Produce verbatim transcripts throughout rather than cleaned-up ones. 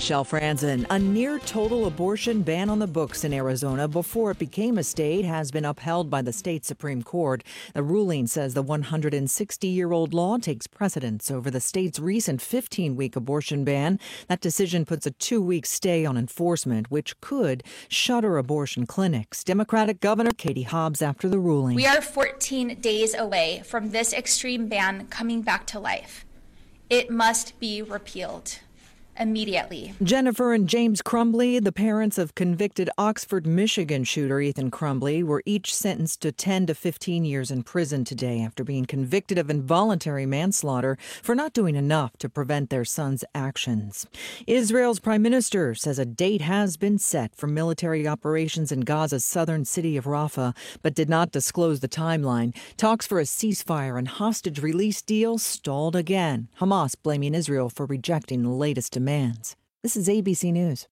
Michelle Franzen. A near-total abortion ban on the books in Arizona before it became a state has been upheld by the state Supreme Court. The ruling says the one hundred sixty-year-old law takes precedence over the state's recent fifteen-week abortion ban. That decision puts a two-week stay on enforcement, which could shutter abortion clinics. Democratic Governor Katie Hobbs after the ruling. We are fourteen days away from this extreme ban coming back to life. It must be repealed immediately. Jennifer and James Crumbly, the parents of convicted Oxford, Michigan shooter Ethan Crumbly, were each sentenced to ten to fifteen years in prison today after being convicted of involuntary manslaughter for not doing enough to prevent their son's actions. Israel's prime minister says a date has been set for military operations in Gaza's southern city of Rafah, but did not disclose the timeline. Talks for a ceasefire and hostage release deal stalled again. Hamas blaming Israel for rejecting the latest demands. This is A B C News.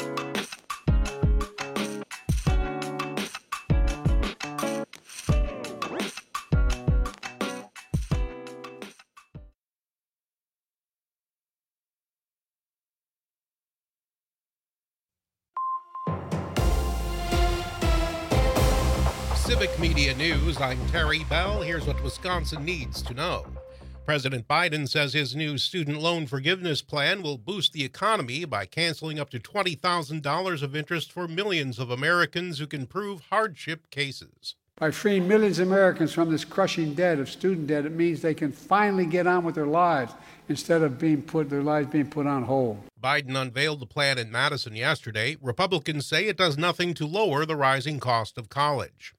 Civic Media News, I'm Terry Bell. Here's what Wisconsin needs to know. President Biden says his new student loan forgiveness plan will boost the economy by canceling up to twenty thousand dollars of interest for millions of Americans who can prove hardship cases. By freeing millions of Americans from this crushing debt of student debt, it means they can finally get on with their lives instead of being put their lives being put on hold. Biden unveiled the plan in Madison yesterday. Republicans say it does nothing to lower the rising cost of college.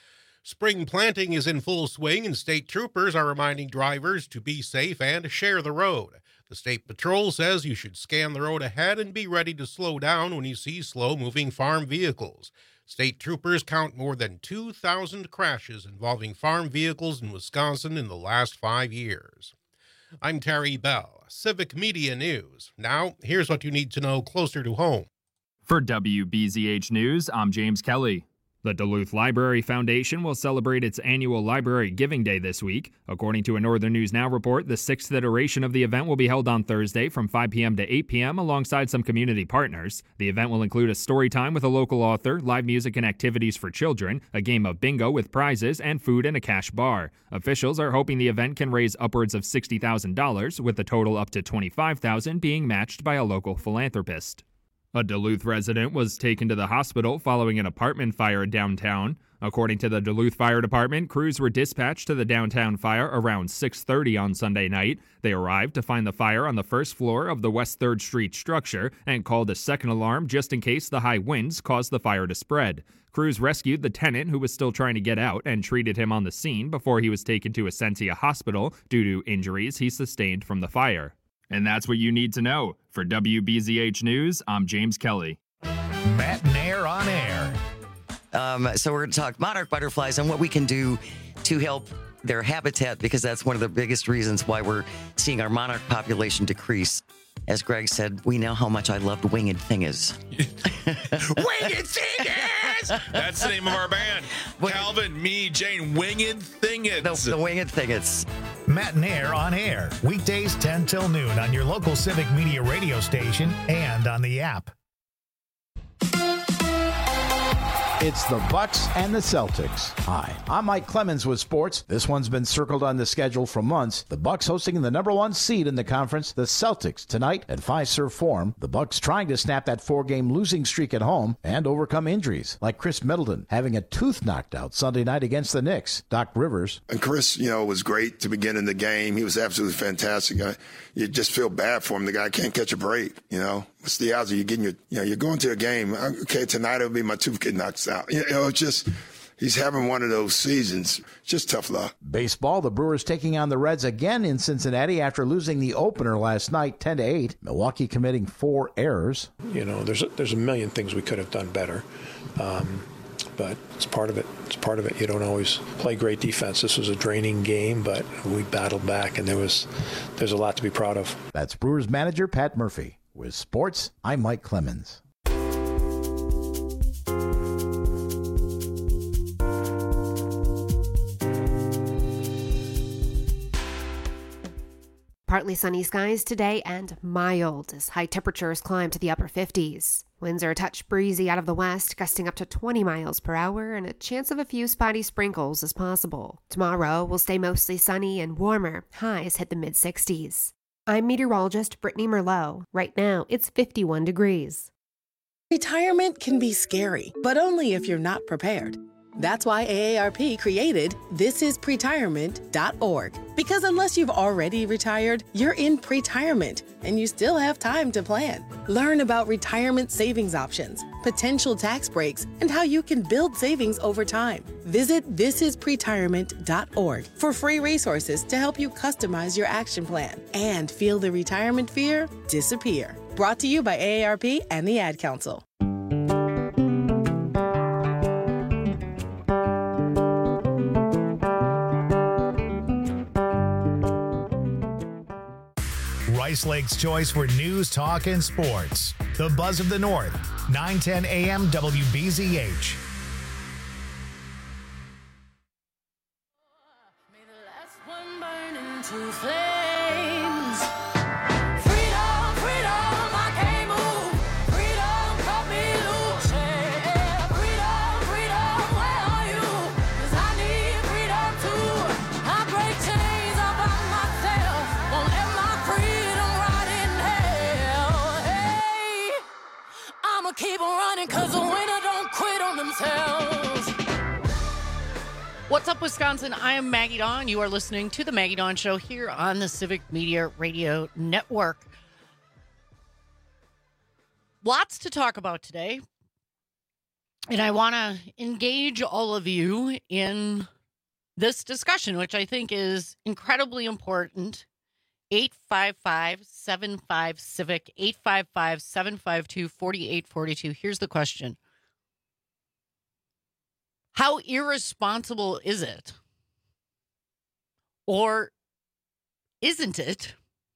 Spring planting is in full swing, and state troopers are reminding drivers to be safe and share the road. The State Patrol says you should scan the road ahead and be ready to slow down when you see slow-moving farm vehicles. State troopers count more than two thousand crashes involving farm vehicles in Wisconsin in the last five years. I'm Terry Bell, Civic Media News. Now, here's what you need to know closer to home. For W B Z H News, I'm James Kelly. The Duluth Library Foundation will celebrate its annual Library Giving Day this week. According to a Northern News Now report, the sixth iteration of the event will be held on Thursday from five p.m. to eight p.m. alongside some community partners. The event will include a story time with a local author, live music and activities for children, a game of bingo with prizes, and food and a cash bar. Officials are hoping the event can raise upwards of sixty thousand dollars, with the total up to twenty-five thousand dollars being matched by a local philanthropist. A Duluth resident was taken to the hospital following an apartment fire downtown. According to the Duluth Fire Department, crews were dispatched to the downtown fire around six thirty on Sunday night. They arrived to find the fire on the first floor of the West third Street structure and called a second alarm just in case the high winds caused the fire to spread. Crews rescued the tenant who was still trying to get out and treated him on the scene before he was taken to Essentia Hospital due to injuries he sustained from the fire. And that's what you need to know. For W B Z H News, I'm James Kelly. Matt and Air on Air. Um, so we're going to talk monarch butterflies and what we can do to help their habitat, because that's one of the biggest reasons why we're seeing our monarch population decrease. As Greg said, we know how much I loved Winged Thingers. Winged Thingers! That's the name of our band. Winged. Calvin, me, Jane, Winged Thingers. The, the Winged Thingers. Matt and Air on Air. Weekdays ten till noon on your local Civic Media radio station and on the app. It's the Bucks and the Celtics. Hi, I'm Mike Clemens with sports. This one's been circled on the schedule for months. The Bucks hosting the number one seed in the conference, the Celtics, tonight at Fiserv Forum. The Bucks trying to snap that four-game losing streak at home and overcome injuries, like Chris Middleton having a tooth knocked out Sunday night against the Knicks. Doc Rivers. And Chris, you know, was great to begin in the game. He was absolutely fantastic. I, you just feel bad for him. The guy can't catch a break, you know. What's the odds of you getting your, you know, you're going to a game, okay, tonight it'll be my tooth getting knocked out. You know, it's just, he's having one of those seasons. Just tough luck. Baseball, the Brewers taking on the Reds again in Cincinnati after losing the opener last night, ten to eight. Milwaukee committing four errors. You know, there's a, there's a million things we could have done better. Um, but it's part of it. It's part of it. You don't always play great defense. This was a draining game, but we battled back, and there was there's a lot to be proud of. That's Brewers manager Pat Murphy. With sports, I'm Mike Clemens. Partly sunny skies today and mild as high temperatures climb to the upper fifties. Winds are a touch breezy out of the west, gusting up to twenty miles per hour, and a chance of a few spotty sprinkles is possible. Tomorrow will stay mostly sunny and warmer. Highs hit the mid-sixties. I'm meteorologist Brittany Merlot. Right now, it's fifty-one degrees. Retirement can be scary, but only if you're not prepared. That's why A A R P created this is pretirement dot org. Because unless you've already retired, you're in pretirement, and you still have time to plan. Learn about retirement savings options, potential tax breaks, and how you can build savings over time. Visit this is pretirement dot org for free resources to help you customize your action plan and feel the retirement fear disappear. Brought to you by A A R P and the Ad Council. Rice Lake's choice for news, talk, and sports. The Buzz of the North, nine ten A M W B Z H. May the last one burn into flames. Freedom, freedom, I can't move. Freedom, cut me loose. Yeah. Freedom, freedom, where are you? 'Cause I need freedom too. I break chains all by myself. Won't let my freedom rot in hell. Hey, I'ma keep on running 'cause the winner don't quit on themselves. What's up, Wisconsin? I am Maggie Dawn. You are listening to The Maggie Dawn Show here on the Civic Media Radio Network. Lots to talk about today. And I want to engage all of you in this discussion, which I think is incredibly important. eight five five, seven five, CIVIC, eight five five, seven five two, four eight four two. Here's the question. How irresponsible is it? Or isn't it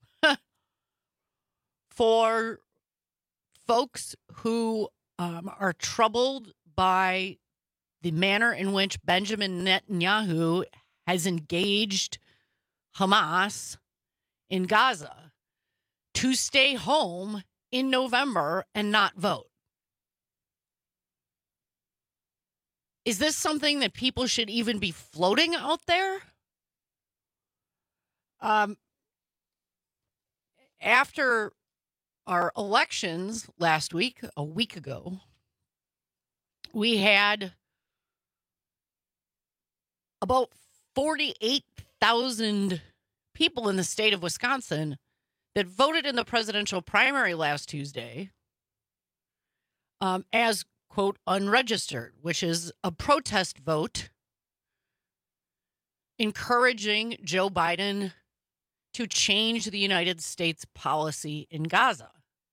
for folks who um, are troubled by the manner in which Benjamin Netanyahu has engaged Hamas in Gaza to stay home in November and not vote? Is this something that people should even be floating out there? Um, after our elections last week, a week ago, we had about forty-eight thousand people in the state of Wisconsin that voted in the presidential primary last Tuesday um, as quote, unregistered, which is a protest vote encouraging Joe Biden to change the United States policy in Gaza.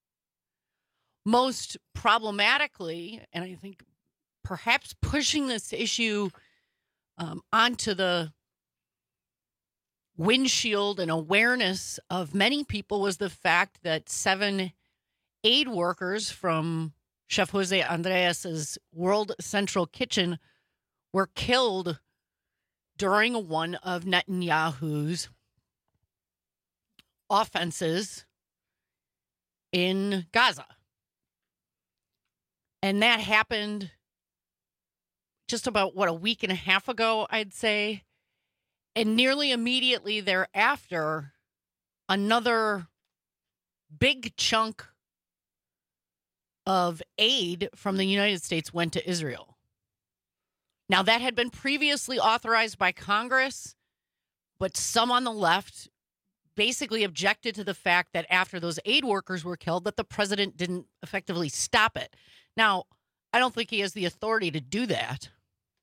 Most problematically, and I think perhaps pushing this issue um, onto the windshield and awareness of many people, was the fact that seven aid workers from Chef Jose Andres' World Central Kitchen were killed during one of Netanyahu's offenses in Gaza. And that happened just about, what, a week and a half ago, I'd say. And nearly immediately thereafter, another big chunk of aid from the United States went to Israel. Now, that had been previously authorized by Congress, but some on the left basically objected to the fact that after those aid workers were killed, that the president didn't effectively stop it. Now, I don't think he has the authority to do that.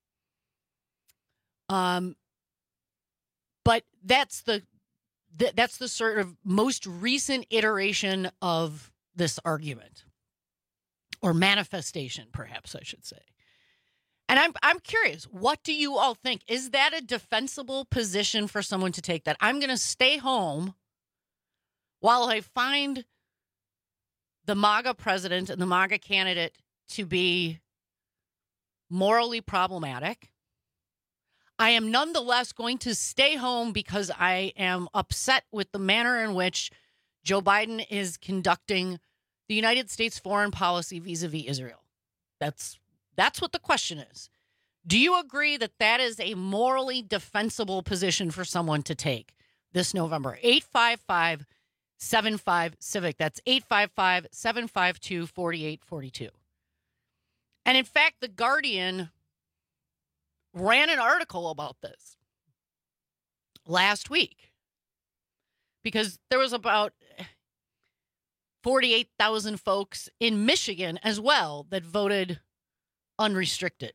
Um, but that's the, the that's the sort of most recent iteration of this argument. Or manifestation, perhaps I should say. And I'm I'm curious, what do you all think? Is that a defensible position for someone to take, that I'm going to stay home while I find the MAGA president and the MAGA candidate to be morally problematic? I am nonetheless going to stay home because I am upset with the manner in which Joe Biden is conducting the United States foreign policy vis-a-vis Israel. That's that's what the question is. Do you agree that that is a morally defensible position for someone to take this November? eight five five, seven five, civic. That's eight five five, seven five two, four eight four two. And in fact, The Guardian ran an article about this last week because there was about forty-eight thousand folks in Michigan as well that voted unrestricted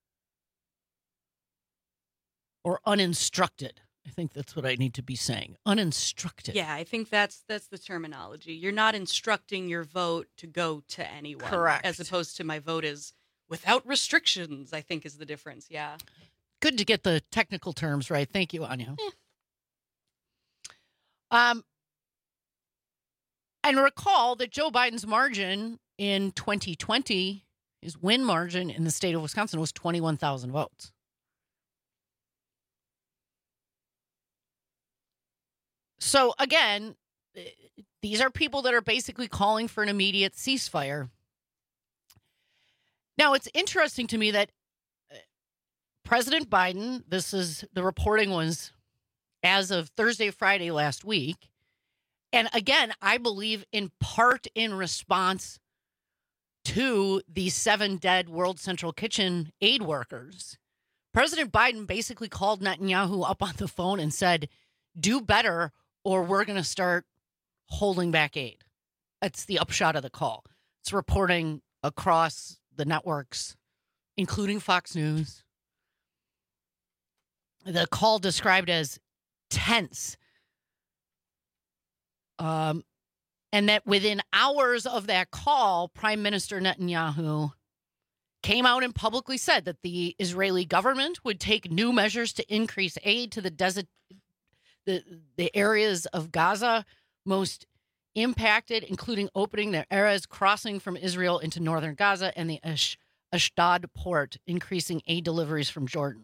or uninstructed. I think that's what I need to be saying. Uninstructed. Yeah, I think that's that's the terminology. You're not instructing your vote to go to anyone. Correct. As opposed to my vote is without restrictions, I think is the difference. Yeah. Good to get the technical terms right. Thank you, Anya. Eh. Um, and recall that Joe Biden's margin in twenty twenty, his win margin in the state of Wisconsin was twenty-one thousand votes. So again, these are people that are basically calling for an immediate ceasefire. Now, it's interesting to me that President Biden, this is the reporting was as of Thursday, Friday last week. And again, I believe in part in response to the seven dead World Central Kitchen aid workers. President Biden basically called Netanyahu up on the phone and said, do better or we're going to start holding back aid. That's the upshot of the call. It's reporting across the networks, including Fox News. The call described as tense. Um, and that within hours of that call, Prime Minister Netanyahu came out and publicly said that the Israeli government would take new measures to increase aid to the desert, the, the areas of Gaza most impacted, including opening the Erez crossing from Israel into northern Gaza and the Ash- Ashdod port, increasing aid deliveries from Jordan.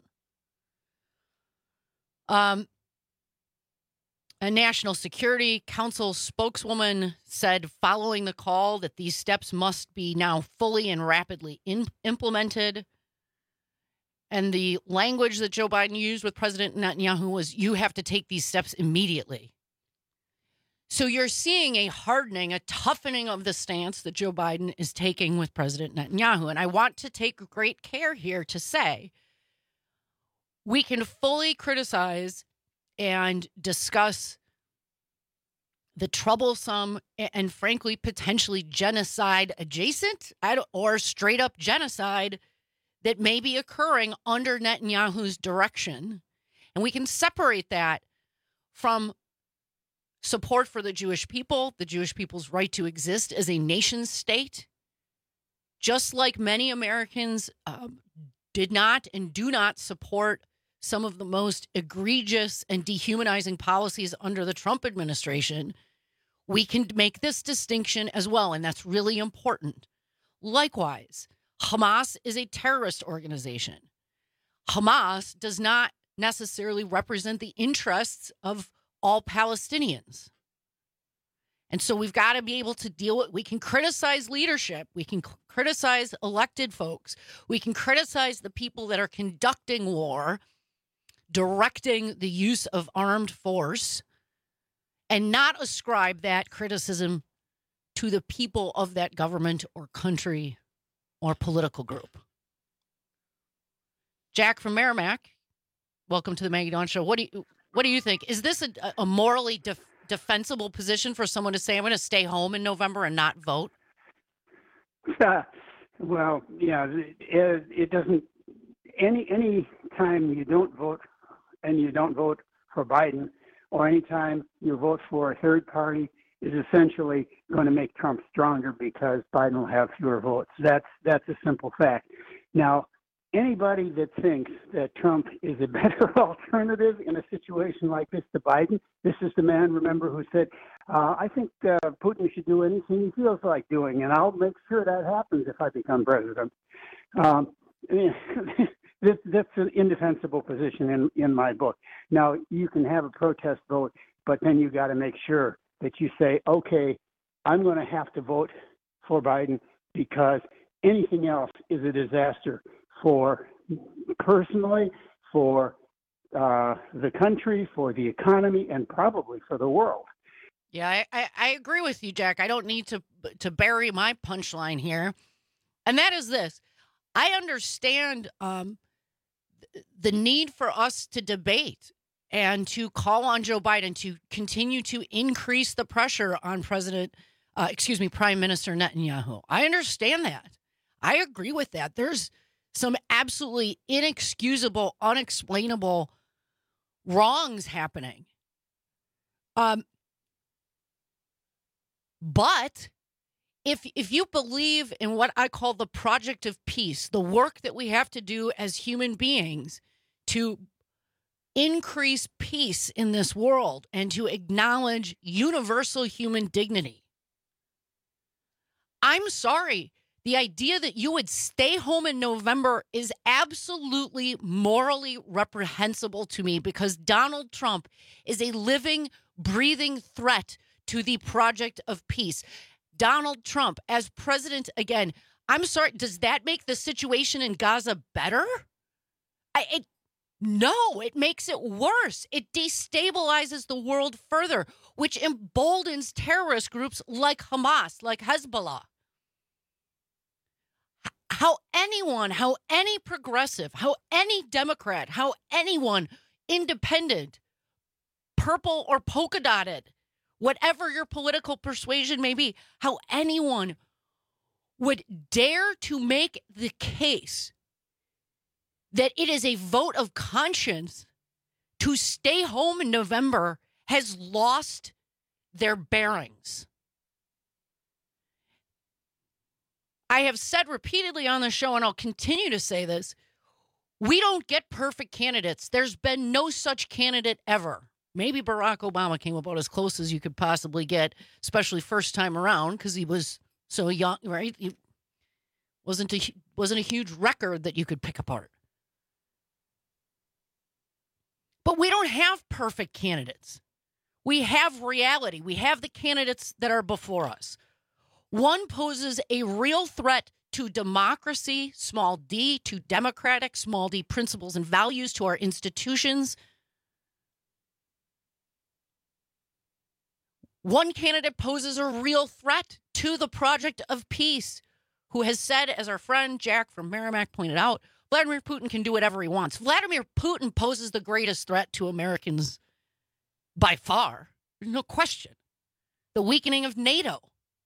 Um, a National Security Council spokeswoman said following the call that these steps must be now fully and rapidly in- implemented. And the language that Joe Biden used with President Netanyahu was, you have to take these steps immediately. So you're seeing a hardening, a toughening of the stance that Joe Biden is taking with President Netanyahu. And I want to take great care here to say we can fully criticize and discuss the troublesome and, frankly, potentially genocide adjacent or straight up genocide that may be occurring under Netanyahu's direction. And we can separate that from support for the Jewish people, the Jewish people's right to exist as a nation state, just like many Americans um, did not and do not support some of the most egregious and dehumanizing policies under the Trump administration. We can make this distinction as well, and that's really important. Likewise, Hamas is a terrorist organization. Hamas does not necessarily represent the interests of all Palestinians. And so we've got to be able to deal with, we can criticize leadership. We can c- criticize elected folks. We can criticize the people that are conducting war, directing the use of armed force, and not ascribe that criticism to the people of that government or country or political group. Jack from Merrimack, welcome to the Maggie Dawn Show. What do you what do you think? Is this a, a morally def, defensible position for someone to say, I'm going to stay home in November and not vote? Uh, well, yeah, it, it doesn't. Any any time you don't vote and you don't vote for Biden, or any time you vote for a third party, is essentially going to make Trump stronger because Biden will have fewer votes. That's that's a simple fact. Now, anybody that thinks that Trump is a better alternative in a situation like this to Biden, this is the man, remember, who said, uh, I think uh, Putin should do anything he feels like doing, and I'll make sure that happens if I become president. Um, the this, that's an indefensible position in, in my book. Now, you can have a protest vote, but then you got to make sure that you say, okay, I'm going to have to vote for Biden because anything else is a disaster for personally, for uh, the country, for the economy, and probably for the world. Yeah, I, I, I agree with you, Jack. I don't need to to bury my punchline here. And that is this. I understand um, the need for us to debate and to call on Joe Biden to continue to increase the pressure on President, uh, excuse me, Prime Minister Netanyahu. I understand that. I agree with that. There's some absolutely inexcusable, unexplainable wrongs happening. Um, but if if you believe in what I call the project of peace, the work that we have to do as human beings to increase peace in this world and to acknowledge universal human dignity, I'm sorry. The idea that you would stay home in November is absolutely morally reprehensible to me because Donald Trump is a living, breathing threat to the project of peace. Donald Trump, as president, again, I'm sorry, does that make the situation in Gaza better? I, it, no, it makes it worse. It destabilizes the world further, which emboldens terrorist groups like Hamas, like Hezbollah. How anyone, how any progressive, how any Democrat, how anyone independent, purple or polka dotted, whatever your political persuasion may be, how anyone would dare to make the case that it is a vote of conscience to stay home in November has lost their bearings. I have said repeatedly on the show, and I'll continue to say this, we don't get perfect candidates. There's been no such candidate ever. Maybe Barack Obama came about as close as you could possibly get, especially first time around, because he was so young, right? He wasn't a, wasn't a huge record that you could pick apart. But we don't have perfect candidates. We have reality. We have the candidates that are before us. One poses a real threat to democracy, small d, to democratic, small d, principles and values, to our institutions. One candidate poses a real threat to the project of peace, who has said, as our friend Jack from Merrimack pointed out, Vladimir Putin can do whatever he wants. Vladimir Putin poses the greatest threat to Americans by far. There's no question. The weakening of NATO.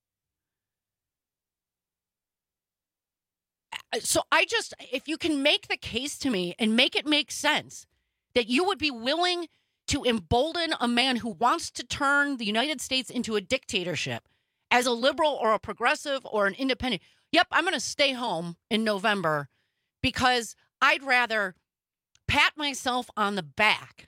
So I just, if you can make the case to me and make it make sense that you would be willing to embolden a man who wants to turn the United States into a dictatorship as a liberal or a progressive or an independent, yep, I'm going to stay home in November because I'd rather pat myself on the back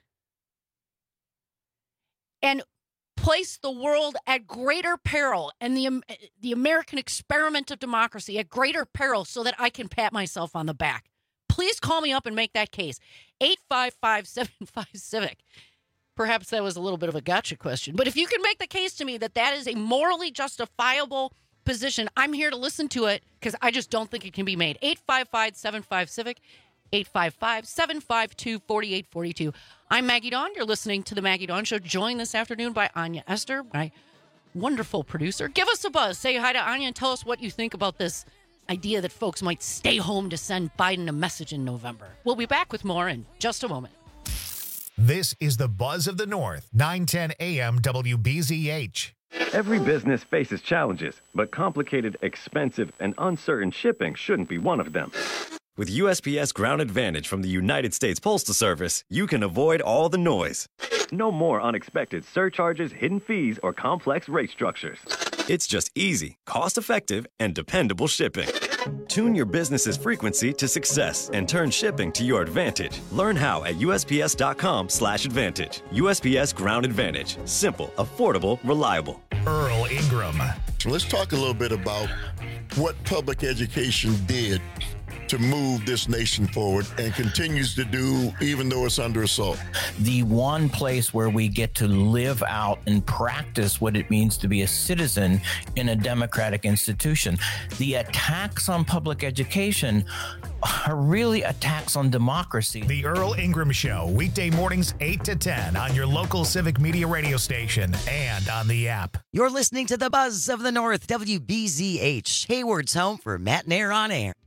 and place the world at greater peril and the the American experiment of democracy at greater peril so that I can pat myself on the back. Please call me up and make that case. eight five five, seven five, civic. Perhaps that was a little bit of a gotcha question. But if you can make the case to me that that is a morally justifiable position, I'm here to listen to it because I just don't think it can be made. eight five five, seven five, civic. eight five five, seven five two, four eight four two. I'm Maggie Dawn. You're listening to The Maggie Dawn Show, joined this afternoon by Anya Esther, my wonderful producer. Give us a buzz. Say hi to Anya and tell us what you think about this idea that folks might stay home to send Biden a message in November. We'll be back with more in just a moment. This is the Buzz of the North, nine ten A M W B Z H. Every business faces challenges, but complicated, expensive, and uncertain shipping shouldn't be one of them. With U S P S Ground Advantage from the United States Postal Service, you can avoid all the noise. No more unexpected surcharges, hidden fees, or complex rate structures. It's just easy, cost-effective, and dependable shipping. Tune your business's frequency to success and turn shipping to your advantage. Learn how at U S P S dot com slash advantage. U S P S Ground Advantage. Simple, affordable, reliable. Earl Ingram. Let's talk a little bit about what public education did to move this nation forward and continues to do, even though it's under assault. The one place where we get to live out and practice what it means to be a citizen in a democratic institution. The attacks on public education are really attacks on democracy. The Earl Ingram Show, weekday mornings eight to ten on your local Civic Media radio station and on the app. You're listening to the Buzz of the North, W B Z H, Hayward's home for Matt and Air on Air.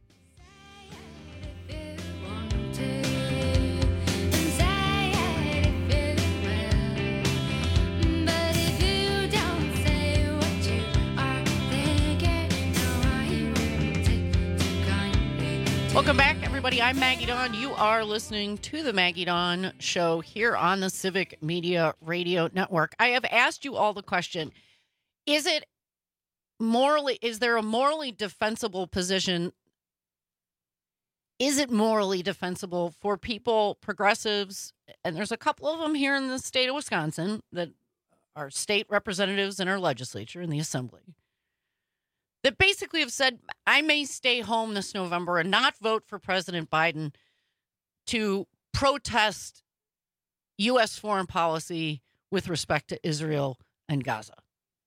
Welcome back, everybody. I'm Maggie Dawn. You are listening to the Maggie Dawn Show here on the Civic Media Radio Network. I have asked you all the question, is it morally, is there a morally defensible position? Is it morally defensible for people, progressives, and there's a couple of them here in the state of Wisconsin that are state representatives in our legislature, in the assembly, that basically have said, I may stay home this November and not vote for President Biden to protest U S foreign policy with respect to Israel and Gaza.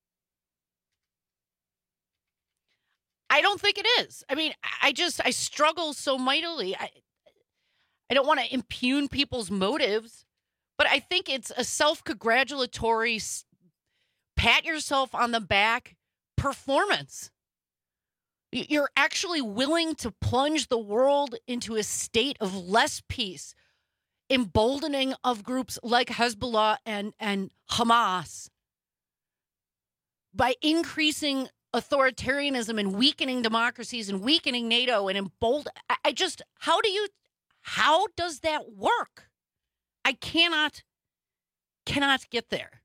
I don't think it is. I mean, I just, I struggle so mightily. I, I don't want to impugn people's motives, but I think it's a self-congratulatory, pat yourself on the back performance. You're actually willing to plunge the world into a state of less peace, emboldening of groups like Hezbollah and, and Hamas by increasing authoritarianism and weakening democracies and weakening NATO and embolden. I, I just, how do you, how does that work? I cannot, cannot get there.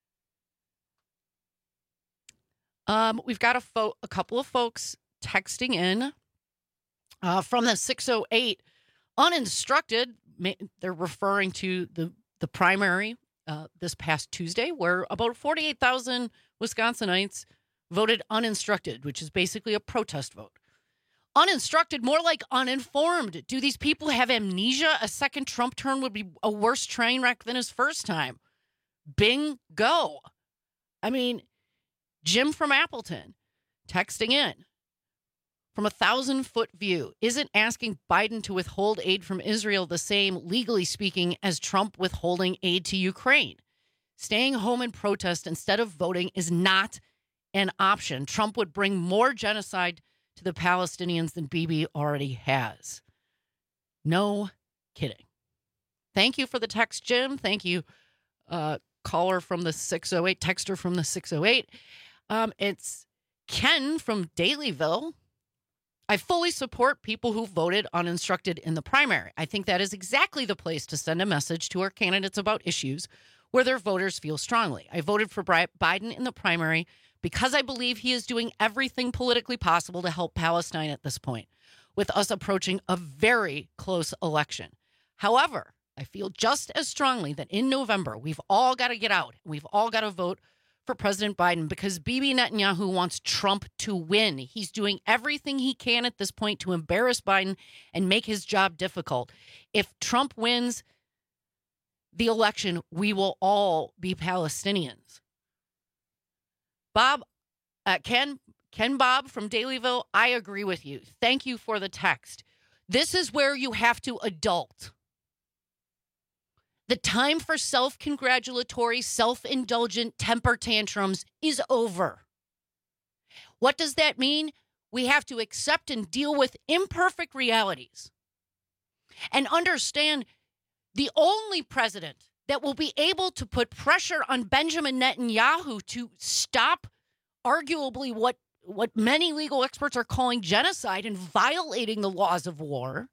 Um, we've got a, fo- a couple of folks texting in uh, from the six oh eight, uninstructed. They're referring to the, the primary uh, this past Tuesday, where about forty-eight thousand Wisconsinites voted uninstructed, which is basically a protest vote. Uninstructed, more like uninformed. Do these people have amnesia? A second Trump term would be a worse train wreck than his first time. Bingo. I mean, Jim from Appleton texting in. From a thousand-foot view, isn't asking Biden to withhold aid from Israel the same, legally speaking, as Trump withholding aid to Ukraine? Staying home and protest instead of voting is not an option. Trump would bring more genocide to the Palestinians than Bibi already has. No kidding. Thank you for the text, Jim. Thank you, uh, caller from the six oh eight, texter from the six oh eight. Um, it's Ken from Dalyville. I fully support people who voted uninstructed in the primary. I think that is exactly the place to send a message to our candidates about issues where their voters feel strongly. I voted for Biden in the primary because I believe he is doing everything politically possible to help Palestine at this point, with us approaching a very close election. However, I feel just as strongly that in November, we've all got to get out. We've all got to vote for President Biden because Bibi Netanyahu wants Trump to win. He's doing everything he can at this point to embarrass Biden and make his job difficult. If Trump wins the election, we will all be Palestinians. Bob, uh, Ken, Ken Bob from Dalyville, I agree with you. Thank you for the text. This is where you have to adult. The time for self-congratulatory, self-indulgent temper tantrums is over. What does that mean? We have to accept and deal with imperfect realities and understand the only president that will be able to put pressure on Benjamin Netanyahu to stop arguably what, what many legal experts are calling genocide and violating the laws of war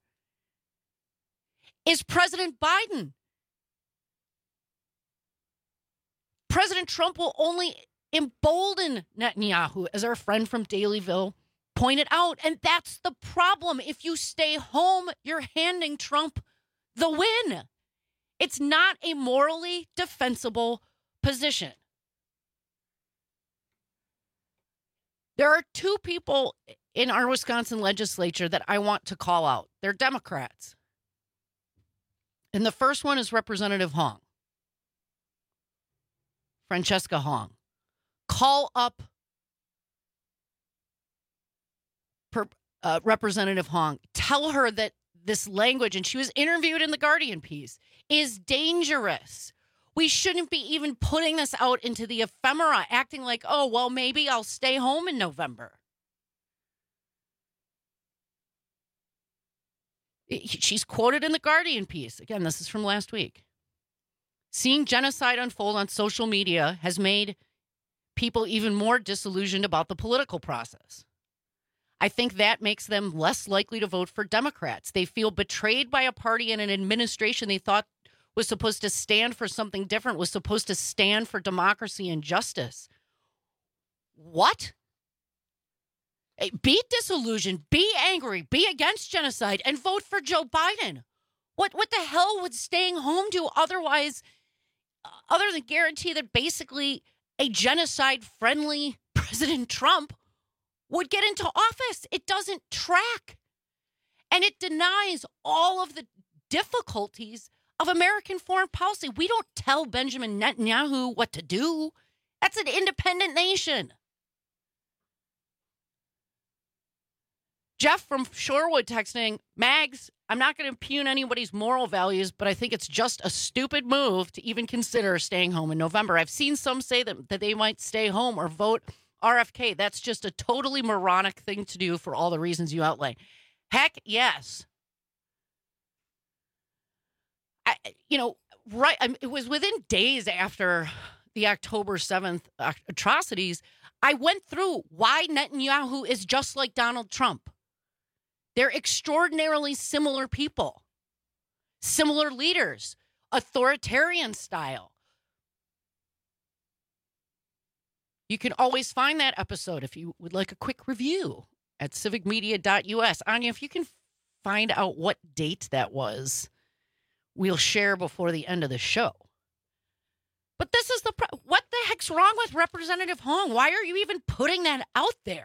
is President Biden. President Trump will only embolden Netanyahu, as our friend from Dalyville pointed out. And that's the problem. If you stay home, you're handing Trump the win. It's not a morally defensible position. There are two people in our Wisconsin legislature that I want to call out. They're Democrats. And the first one is Representative Hong. Francesca Hong. Call up per, uh, Representative Hong. Tell her that this language, and she was interviewed in the Guardian piece, is dangerous. We shouldn't be even putting this out into the ephemera, acting like, oh, well, maybe I'll stay home in November. She's quoted in the Guardian piece. Again, this is from last week. Seeing genocide unfold on social media has made people even more disillusioned about the political process. I think that makes them less likely to vote for Democrats. They feel betrayed by a party and an administration they thought was supposed to stand for something different, was supposed to stand for democracy and justice. What? Be disillusioned, be angry, be against genocide, and vote for Joe Biden. What what the hell would staying home do otherwise, other than guarantee that basically a genocide-friendly President Trump would get into office? It doesn't track. And it denies all of the difficulties of American foreign policy. We don't tell Benjamin Netanyahu what to do. That's an independent nation. Jeff from Shorewood texting, Mags, I'm not going to impugn anybody's moral values, but I think it's just a stupid move to even consider staying home in November. I've seen some say that, that they might stay home or vote R F K. That's just a totally moronic thing to do for all the reasons you outlined. Heck, yes. I, you know, right. I mean, it was within days after the October seventh atrocities, I went through why Netanyahu is just like Donald Trump. They're extraordinarily similar people, similar leaders, authoritarian style. You can always find that episode if you would like a quick review at civic media dot U S. Anya, if you can find out what date that was, we'll share before the end of the show. But this is the pro- what the heck's wrong with Representative Hong? Why are you even putting that out there?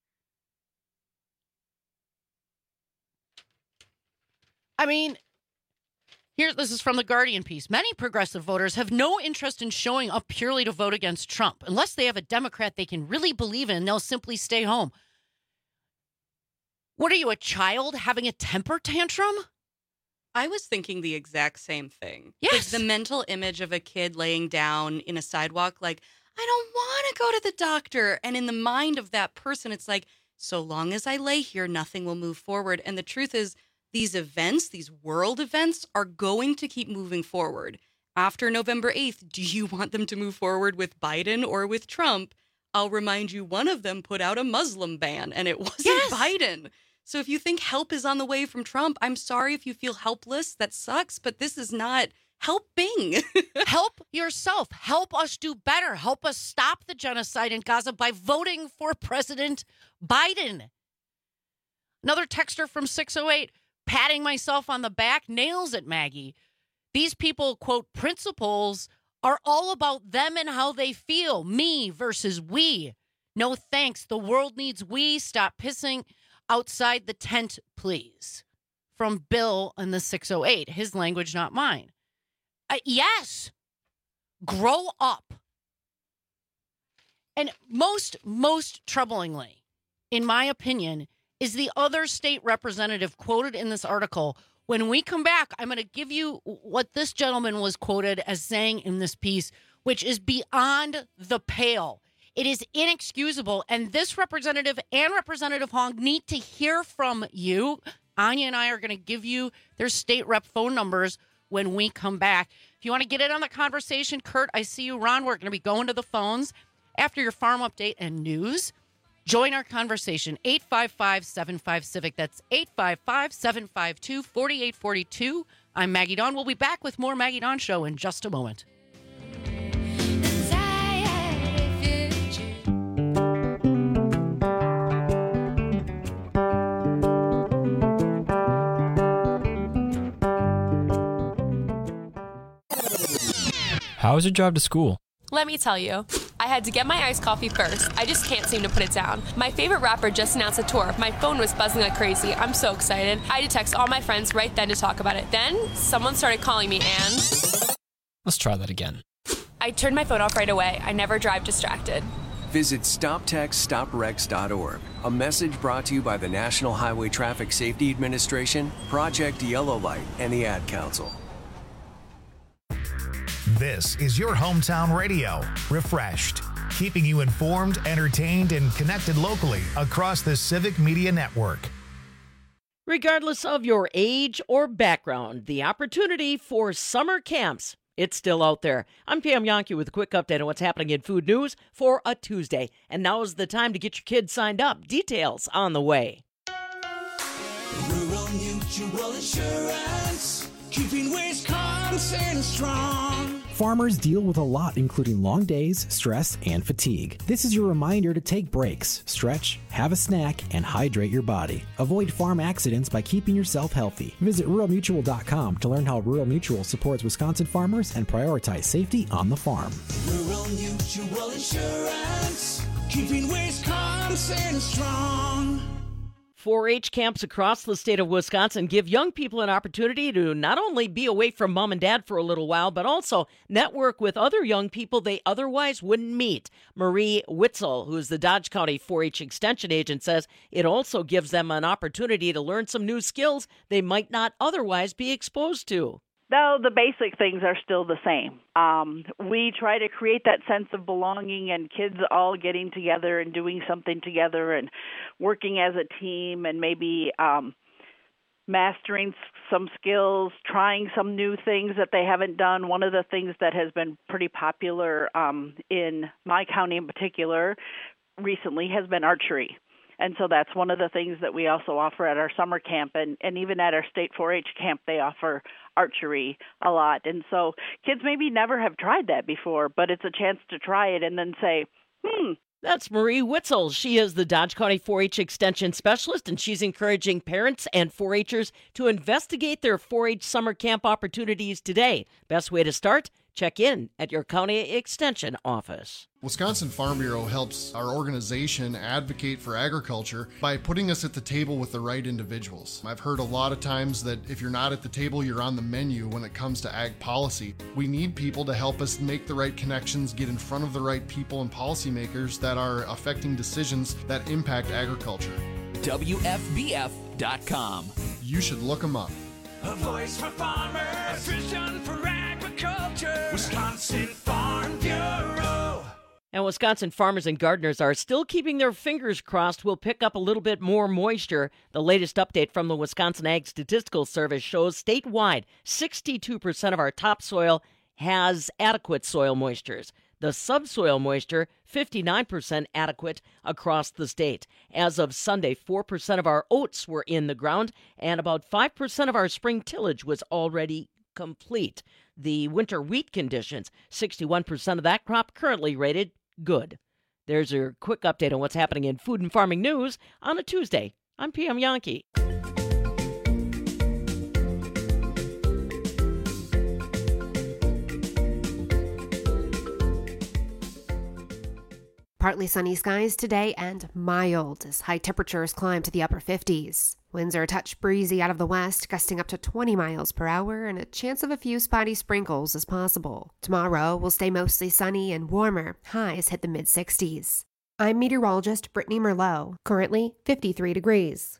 I mean, here, this is from the Guardian piece. Many progressive voters have no interest in showing up purely to vote against Trump. Unless they have a Democrat they can really believe in, they'll simply stay home. What are you, a child having a temper tantrum? I was thinking the exact same thing. Yes. Like the mental image of a kid laying down in a sidewalk, like, I don't want to go to the doctor. And in the mind of that person, it's like, so long as I lay here, nothing will move forward. And the truth is, these events, these world events, are going to keep moving forward. After November eighth, do you want them to move forward with Biden or with Trump? I'll remind you, one of them put out a Muslim ban, and it wasn't yes. Biden. So if you think help is on the way from Trump, I'm sorry if you feel helpless. That sucks, but this is not helping. Help yourself. Help us do better. Help us stop the genocide in Gaza by voting for President Biden. Another texter from six oh eight. Patting myself on the back, nails it, Maggie. These people, quote, principles are all about them and how they feel. Me versus we. No thanks. The world needs we. Stop pissing outside the tent, please. From Bill in the six oh eight. His language, not mine. Uh, yes. Grow up. And most, most troublingly, in my opinion, is the other state representative quoted in this article. When we come back, I'm going to give you what this gentleman was quoted as saying in this piece, which is beyond the pale. It is inexcusable. And this representative and Representative Hong need to hear from you. Anya and I are going to give you their state rep phone numbers when we come back. If you want to get in on the conversation, Kurt, I see you. Ron, we're going to be going to the phones after your farm update and news. Join our conversation, eight five five, seven five, CIVIC. That's eight five five, seven five two, four eight four two. I'm Maggie Dawn. We'll be back with more Maggie Dawn Show in just a moment. How is your drive to school? Let me tell you. I had to get my iced coffee first. I just can't seem to put it down. My favorite rapper just announced a tour. My phone was buzzing like crazy. I'm so excited. I had to text all my friends right then to talk about it. Then, someone started calling me and... Let's try that again. I turned my phone off right away. I never drive distracted. Visit stop text stop wrecks dot org. A message brought to you by the National Highway Traffic Safety Administration, Project Yellow Light, and the Ad Council. This is your hometown radio, Refreshed, keeping you informed, entertained, and connected locally across the Civic Media Network. Regardless of your age or background, the opportunity for summer camps, it's still out there. I'm Pam Yonke with a quick update on what's happening in food news for a Tuesday. And now is the time to get your kids signed up. Details on the way. Rural Mutual Insurance, keeping Wisconsin strong. Farmers deal with a lot, including long days, stress, and fatigue. This is your reminder to take breaks, stretch, have a snack, and hydrate your body. Avoid farm accidents by keeping yourself healthy. Visit rural mutual dot com to learn how Rural Mutual supports Wisconsin farmers and prioritize safety on the farm. Rural Mutual Insurance, keeping Wisconsin strong. four H camps across the state of Wisconsin give young people an opportunity to not only be away from mom and dad for a little while, but also network with other young people they otherwise wouldn't meet. Marie Witzel, who is the Dodge County four H Extension agent, says it also gives them an opportunity to learn some new skills they might not otherwise be exposed to. Though the basic things are still the same. Um, we try to create that sense of belonging and kids all getting together and doing something together and working as a team and maybe um, mastering some skills, trying some new things that they haven't done. One of the things that has been pretty popular um, in my county in particular recently has been archery. And so that's one of the things that we also offer at our summer camp. And, and even at our state four H camp, they offer archery a lot. And so kids maybe never have tried that before, but it's a chance to try it and then say, hmm. That's Marie Witzel. She is the Dodge County four H Extension Specialist, and she's encouraging parents and four H'ers to investigate their four H summer camp opportunities today. Best way to start? Check in at your county extension office. Wisconsin Farm Bureau helps our organization advocate for agriculture by putting us at the table with the right individuals. I've heard a lot of times that if you're not at the table, you're on the menu when it comes to ag policy. We need people to help us make the right connections, get in front of the right people and policymakers that are affecting decisions that impact agriculture. W F B F dot com. You should look them up. A voice for farmers, a vision for agriculture, Wisconsin Farm Bureau. And Wisconsin farmers and gardeners are still keeping their fingers crossed we'll pick up a little bit more moisture. The latest update from the Wisconsin Ag Statistical Service shows statewide sixty-two percent of our topsoil has adequate soil moistures. The subsoil moisture, fifty-nine percent adequate across the state. As of Sunday, four percent of our oats were in the ground, and about five percent of our spring tillage was already complete. The winter wheat conditions, sixty-one percent of that crop currently rated good. There's your quick update on what's happening in food and farming news on a Tuesday. I'm Pam Yonke. Partly sunny skies today and mild as high temperatures climb to the upper fifties. Winds are a touch breezy out of the west, gusting up to twenty miles per hour, and a chance of a few spotty sprinkles is possible. Tomorrow will stay mostly sunny and warmer. Highs hit the mid-sixties. I'm meteorologist Brittany Merlot. Currently fifty-three degrees.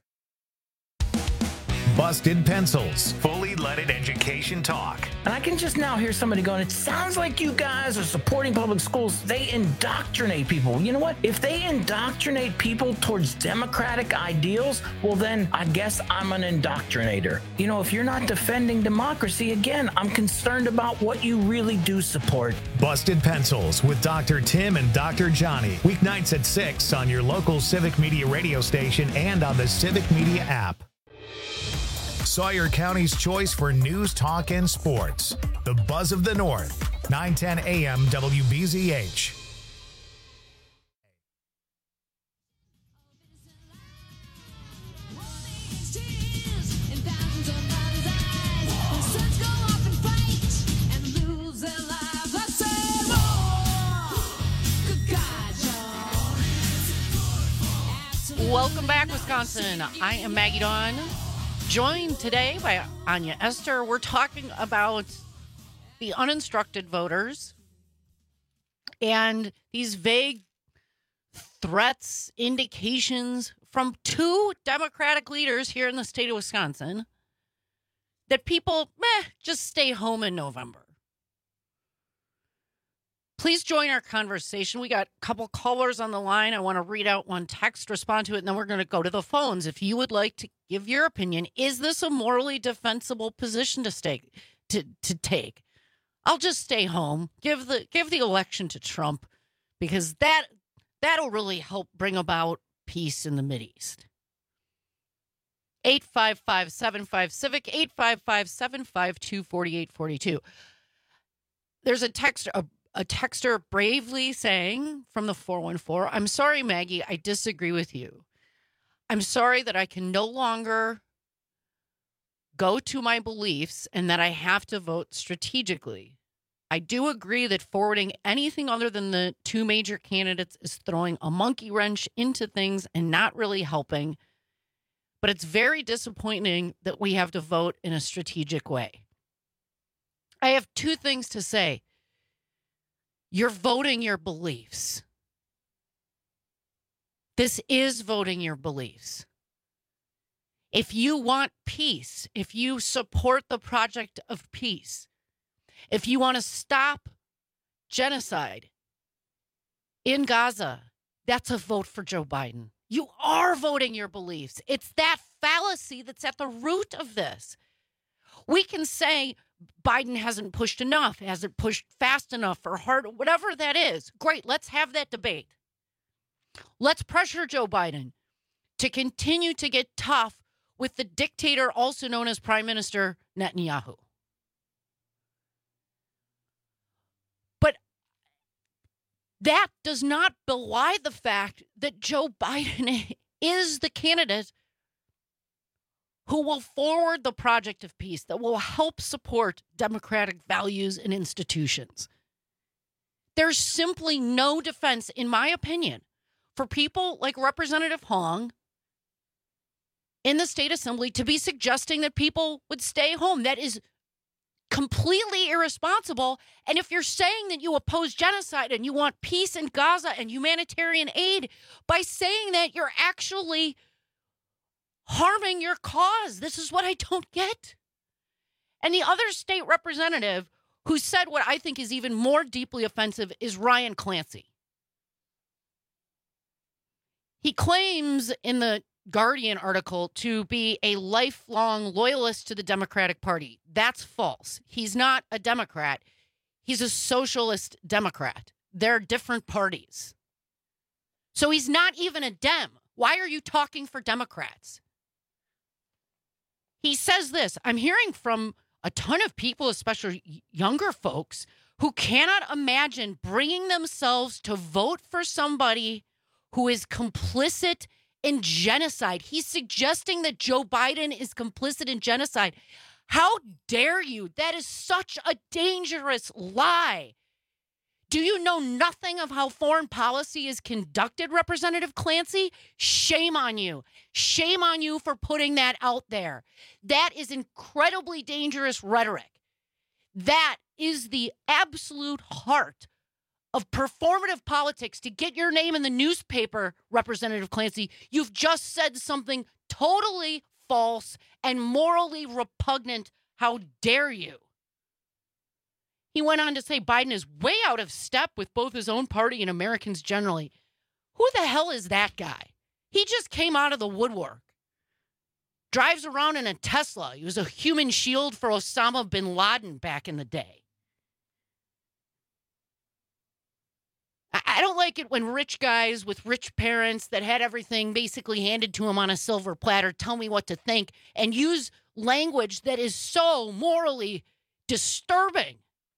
Busted Pencils, fully leaded education talk. And I can just now hear somebody going, it sounds like you guys are supporting public schools. They indoctrinate people. You know what? If they indoctrinate people towards democratic ideals, well, then I guess I'm an indoctrinator. You know, if you're not defending democracy, again, I'm concerned about what you really do support. Busted Pencils with Doctor Tim and Doctor Johnny. Weeknights at six on your local Civic Media radio station and on the Civic Media app. Sawyer County's choice for news, talk, and sports. The Buzz of the North, nine ten A M W B Z H. Welcome back, Wisconsin. I am Maggie Dawn, joined today by Anya Esther. We're talking about the uninstructed voters and these vague threats, indications from two Democratic leaders here in the state of Wisconsin that people, meh, just stay home in November. Please join our conversation. We got a couple callers on the line. I want to read out one text, respond to it, and then we're going to go to the phones. If you would like to give your opinion, is this a morally defensible position to stay, to, to take? I'll just stay home. Give the give the election to Trump, because that that'll really help bring about peace in the Mideast. eight five five, seven five, Civic, eight five five, seven five two, four eight four two. There's a text a A texter bravely saying from the four one four, I'm sorry, Maggie, I disagree with you. I'm sorry that I can no longer go to my beliefs and that I have to vote strategically. I do agree that forwarding anything other than the two major candidates is throwing a monkey wrench into things and not really helping. But it's very disappointing that we have to vote in a strategic way. I have two things to say. You're voting your beliefs. This is voting your beliefs. If you want peace, if you support the project of peace, if you want to stop genocide in Gaza, that's a vote for Joe Biden. You are voting your beliefs. It's that fallacy that's at the root of this. We can say Biden hasn't pushed enough, hasn't pushed fast enough or hard, whatever that is. Great, let's have that debate. Let's pressure Joe Biden to continue to get tough with the dictator, also known as Prime Minister Netanyahu. But that does not belie the fact that Joe Biden is the candidate who will forward the project of peace, that will help support democratic values and institutions. There's simply no defense, in my opinion, for people like Representative Hong in the state assembly to be suggesting that people would stay home. That is completely irresponsible. And if you're saying that you oppose genocide and you want peace in Gaza and humanitarian aid, by saying that, you're actually harming your cause. This is what I don't get. And the other state representative who said what I think is even more deeply offensive is Ryan Clancy. He claims in the Guardian article to be a lifelong loyalist to the Democratic Party. That's false. He's not a Democrat. He's a socialist Democrat. They're different parties. So he's not even a Dem. Why are you talking for Democrats? He says this, I'm hearing from a ton of people, especially younger folks, who cannot imagine bringing themselves to vote for somebody who is complicit in genocide. He's suggesting that Joe Biden is complicit in genocide. How dare you? That is such a dangerous lie. Do you know nothing of how foreign policy is conducted, Representative Clancy? Shame on you. Shame on you for putting that out there. That is incredibly dangerous rhetoric. That is the absolute heart of performative politics to get your name in the newspaper, Representative Clancy. You've just said something totally false and morally repugnant. How dare you? He went on to say Biden is way out of step with both his own party and Americans generally. Who the hell is that guy? He just came out of the woodwork. Drives around in a Tesla. He was a human shield for Osama bin Laden back in the day. I don't like it when rich guys with rich parents that had everything basically handed to them on a silver platter tell me what to think and use language that is so morally disturbing.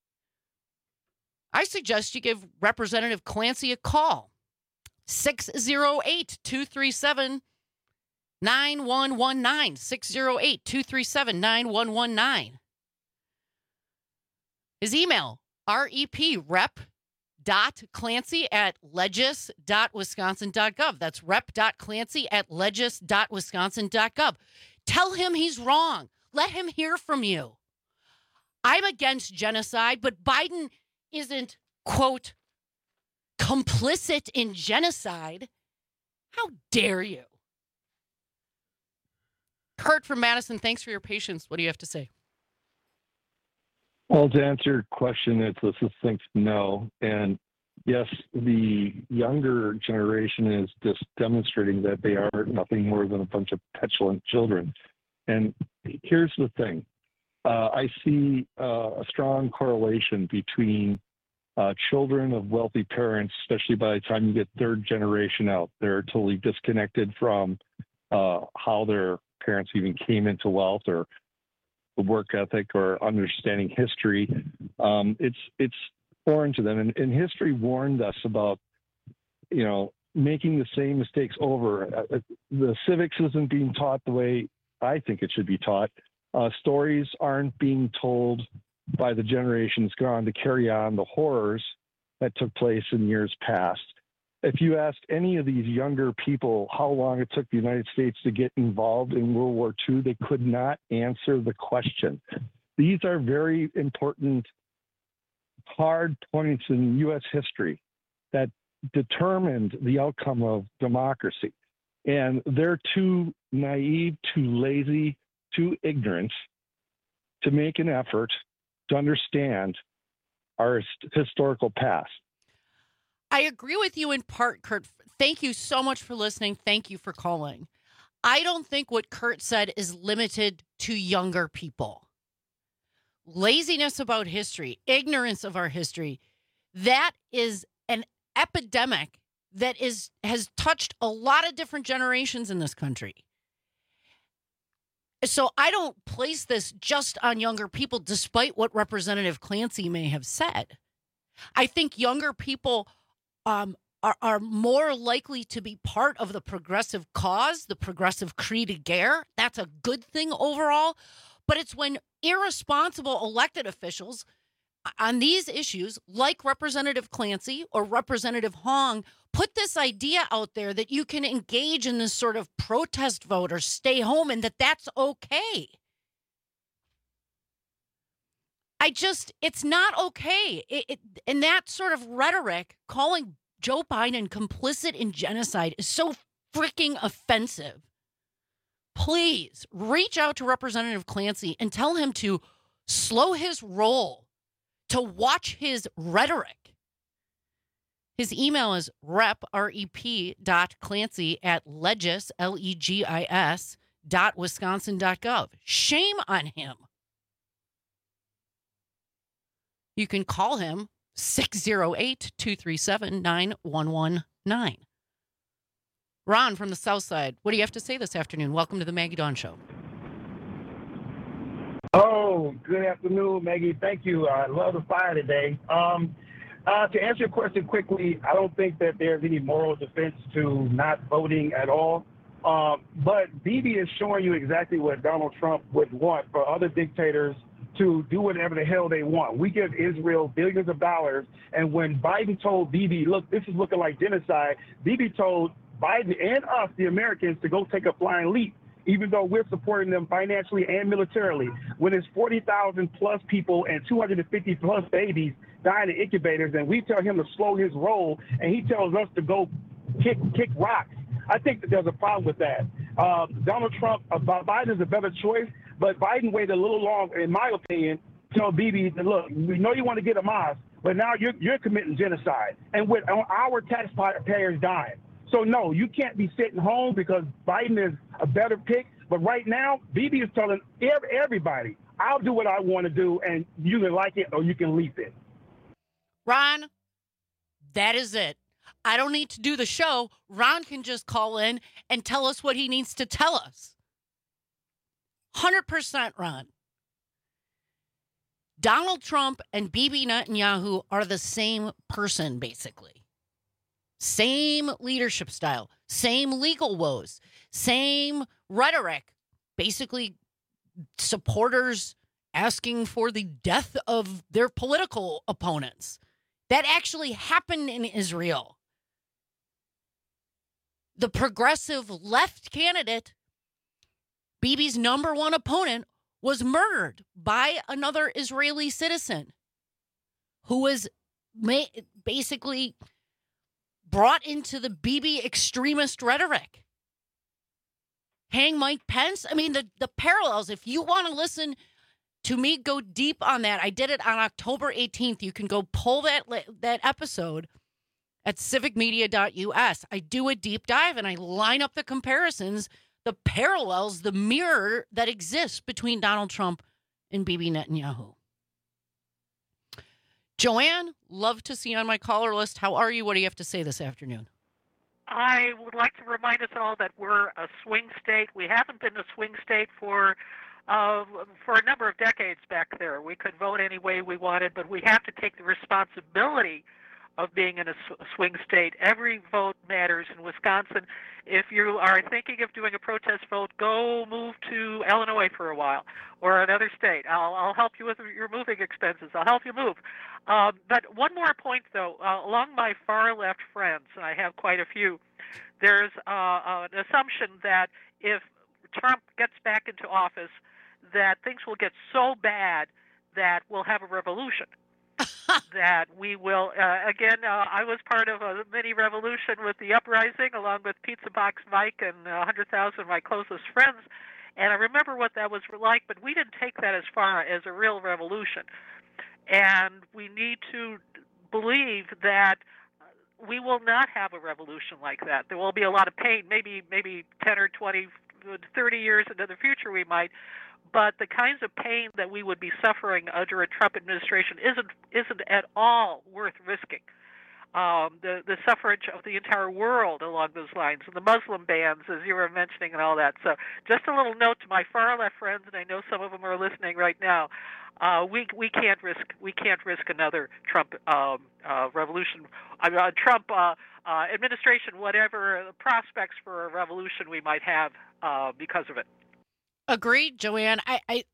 I suggest you give Representative Clancy a call. six oh eight, two three seven, nine one one nine. six oh eight, two three seven, nine one one nine. His email, R E P, rep, rep.clancy at legis dot wisconsin dot gov. That's rep.clancy at legis dot wisconsin dot gov. Tell him he's wrong. Let him hear from you. I'm against genocide, but Biden isn't, quote, complicit in genocide. How dare you? Kurt from Madison, thanks for your patience. What do you have to say? Well, to answer your question, it's a succinct no. And yes, the younger generation is just demonstrating that they are nothing more than a bunch of petulant children. And here's the thing. Uh, I see uh, a strong correlation between uh, children of wealthy parents, especially by the time you get third generation out. They're totally disconnected from uh, how their parents even came into wealth or the work ethic or understanding history. Um, it's it's foreign to them. And, and history warned us about, you know, making the same mistakes over. Uh, the civics isn't being taught the way I think it should be taught. Uh, stories aren't being told by the generations gone to carry on the horrors that took place in years past. If you asked any of these younger people how long it took the United States to get involved in World War Two, they could not answer the question. These are very important, hard points in U S history that determined the outcome of democracy. And they're too naive, too lazy, too ignorant to make an effort to understand our historical past. I agree with you in part, Kurt. Thank you so much for listening. Thank you for calling. I don't think what Kurt said is limited to younger people. Laziness about history, ignorance of our history, that is an epidemic that is has touched a lot of different generations in this country. So I don't place this just on younger people, despite what Representative Clancy may have said. I think younger people um, are, are more likely to be part of the progressive cause, the progressive cri de guerre. That's a good thing overall. But it's when irresponsible elected officials on these issues, like Representative Clancy or Representative Hong, put this idea out there that you can engage in this sort of protest vote or stay home and that that's okay. I just, it's not okay. It, it, and that sort of rhetoric, calling Joe Biden complicit in genocide, is so freaking offensive. Please reach out to Representative Clancy and tell him to slow his roll, to watch his rhetoric. His email is rep, R E P, dot Clancy at legis, L E G I S, dot Wisconsin dot gov. Shame on him. You can call him six oh eight, two three seven, nine one one nine. Ron from the South Side, what do you have to say this afternoon? Welcome to the Maggie Dawn Show. Oh, good afternoon, Maggie. Thank you. I love the fire today. Um, uh, to answer your question quickly, I don't think that there's any moral defense to not voting at all. Um, but Bibi is showing you exactly what Donald Trump would want for other dictators to do whatever the hell they want. We give Israel billions of dollars, and when Biden told Bibi, look, this is looking like genocide, Bibi told Biden and us, the Americans, to go take a flying leap, even though we're supporting them financially and militarily. When it's forty thousand plus people and two hundred fifty plus babies dying in incubators, and we tell him to slow his roll, and he tells us to go kick kick rocks. I think that there's a problem with that. Um, Donald Trump, uh, Biden is a better choice, but Biden waited a little long, in my opinion, to tell Bibi that, look, we know you want to get a mosque, but now you're, you're committing genocide, and with our taxpayers dying. So, no, you can't be sitting home because Biden is a better pick. But right now, Bibi is telling everybody, I'll do what I want to do, and you can like it or you can leave it. Ron, that is it. I don't need to do the show. Ron can just call in and tell us what he needs to tell us. one hundred percent, Ron. Donald Trump and Bibi Netanyahu are the same person, basically. Same leadership style, same legal woes, same rhetoric. Basically, supporters asking for the death of their political opponents. That actually happened in Israel. The progressive left candidate, Bibi's number one opponent, was murdered by another Israeli citizen who was ma- basically brought into the Bibi extremist rhetoric. Hang Mike Pence. I mean, the, the parallels, if you want to listen to me go deep on that, I did it on October eighteenth. You can go pull that that episode at civic media dot U S. I do a deep dive and I line up the comparisons, the parallels, the mirror that exists between Donald Trump and Bibi Netanyahu. Joanne, love to see you on my caller list. How are you? What do you have to say this afternoon? I would like to remind us all that we're a swing state. We haven't been a swing state for uh, for a number of decades back there. We could vote any way we wanted, but we have to take the responsibility of being in a swing state. Every vote matters in Wisconsin. If you are thinking of doing a protest vote, go move to Illinois for a while or another state. I'll, I'll help you with your moving expenses. I'll help you move. Um, but one more point, though. Uh, along my far-left friends, and I have quite a few, there's uh, an assumption that if Trump gets back into office, that things will get so bad that we'll have a revolution. that we will, uh, again, uh, I was part of a mini revolution with the uprising along with Pizza Box Mike and uh, one hundred thousand of my closest friends, and I remember what that was like, but we didn't take that as far as a real revolution. And we need to believe that we will not have a revolution like that. There will be a lot of pain, maybe maybe ten or twenty, thirty years into the future we might, but the kinds of pain that we would be suffering under a Trump administration isn't isn't at all worth risking. Um, the the suffrage of the entire world along those lines, and the Muslim bans, as you were mentioning, and all that. So, just a little note to my far left friends, and I know some of them are listening right now. Uh, we we can't risk we can't risk another Trump um, uh, revolution, uh, Trump uh, uh, administration, whatever prospects for a revolution we might have uh, because of it. Agreed, Joanne. I, I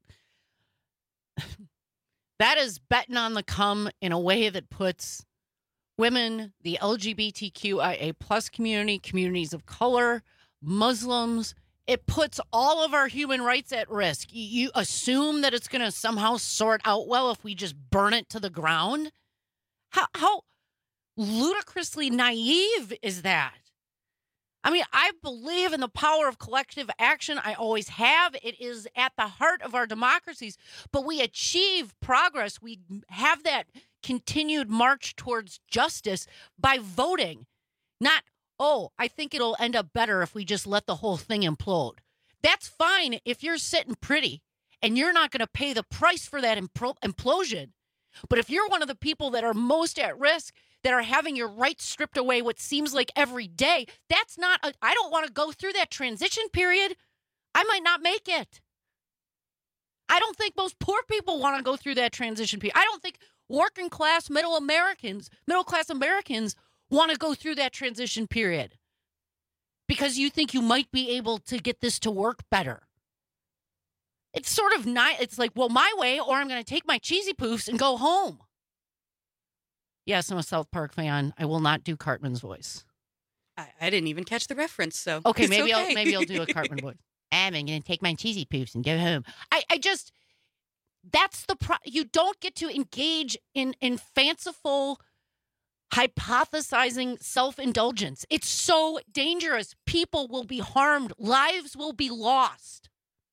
that is betting on the come in a way that puts women, the L G B T Q I A plus community, communities of color, Muslims. It puts all of our human rights at risk. You, you assume that it's going to somehow sort out well if we just burn it to the ground? How, how ludicrously naive is that? I mean, I believe in the power of collective action. I always have. It is at the heart of our democracies. But we achieve progress. We have that continued march towards justice by voting, not, oh, I think it'll end up better if we just let the whole thing implode. That's fine if you're sitting pretty and you're not going to pay the price for that impl- implosion. But if you're one of the people that are most at risk, that are having your rights stripped away what seems like every day, that's not, a, I don't want to go through that transition period. I might not make it. I don't think most poor people want to go through that transition period. I don't think working class, middle Americans, middle class Americans want to go through that transition period because you think you might be able to get this to work better. It's sort of not, it's like, well, my way, or I'm going to take my cheesy poofs and go home. Yes, I'm a South Park fan. I will not do Cartman's voice. I, I didn't even catch the reference, so okay, it's maybe okay. I'll maybe I'll do a Cartman voice. I'm going to take my cheesy poofs and go home. I, I just, that's the pro. You don't get to engage in in fanciful, hypothesizing self-indulgence. It's so dangerous. People will be harmed. Lives will be lost.